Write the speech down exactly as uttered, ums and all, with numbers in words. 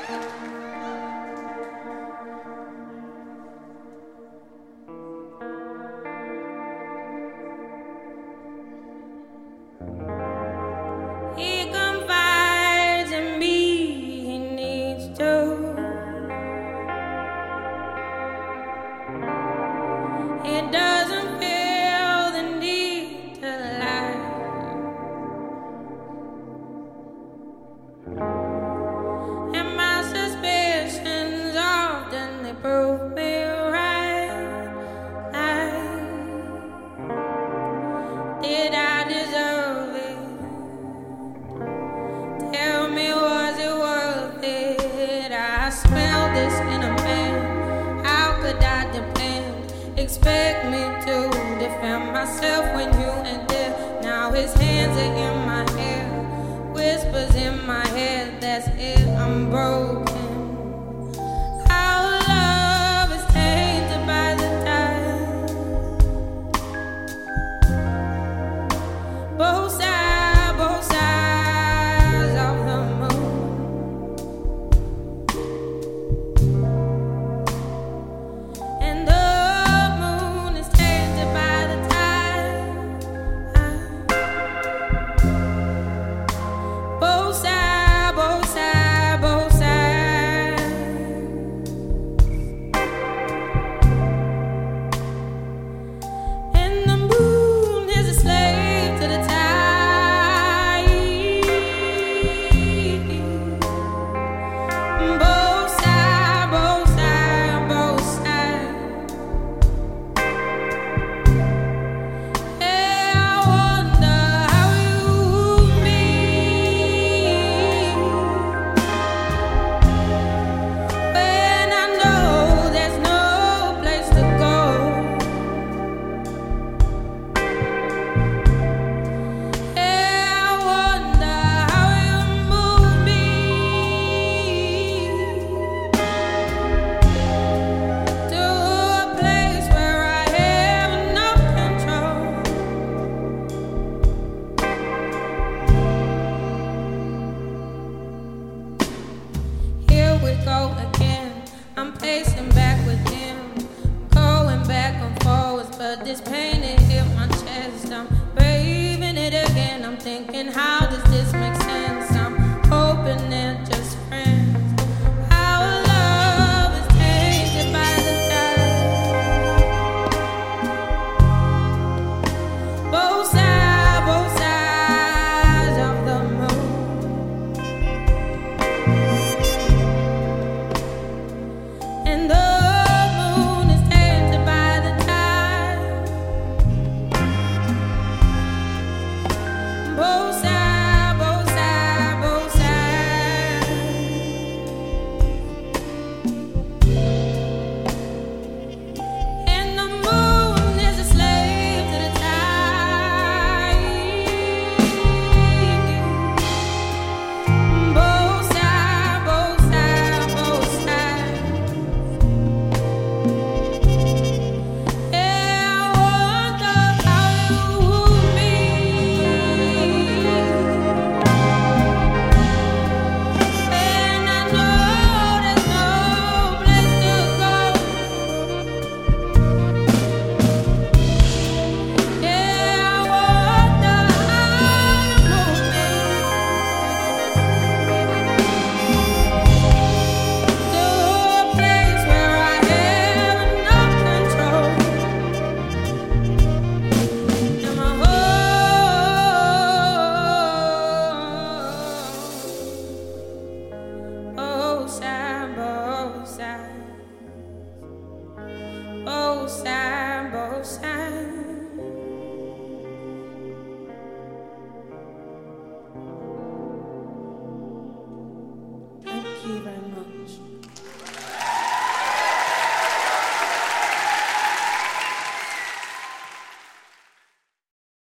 He confides in me, he needs to. He doesn't feel the need to lie. And my suspicions often they prove me right. I, did I deserve it? Tell me, was it worth it? I smell this in a man. How could I depend? Expect me to defend myself when you ain't there. Now his hands are in my hair, whispers in my head. That's it, I'm broken. Our love is tainted by the tide. Both sides, both sides of the moon. And the moon is tainted by the tide. Both sides, both sides, both sides. And the moon is a slave to the tide. Both sides, both sides, both sides. Yeah, I wonder how you mean when I know there's no place to go. Yeah, I wonder how you move me to a place where I have no control. Here we go again. I'm pacing back with him, going back and forwards, but this pain it hit my chest. I'm braving it again. I'm thinking, how does this make sense? I'm hoping they're just friends. Our love is tainted by the tide. Both sides, both sides of the moon. And the moon is tainted by the tide. Both sides, both sides, both sides. And the moon is a slave to the tide. Both sides, both sides, both sides. Yeah, I wonder how you mean when I know there's no place to go. Yeah, I wonder how you move me to a place where I have no control. And my whole both sides, both sides, both sides, both sides. Thank you very much.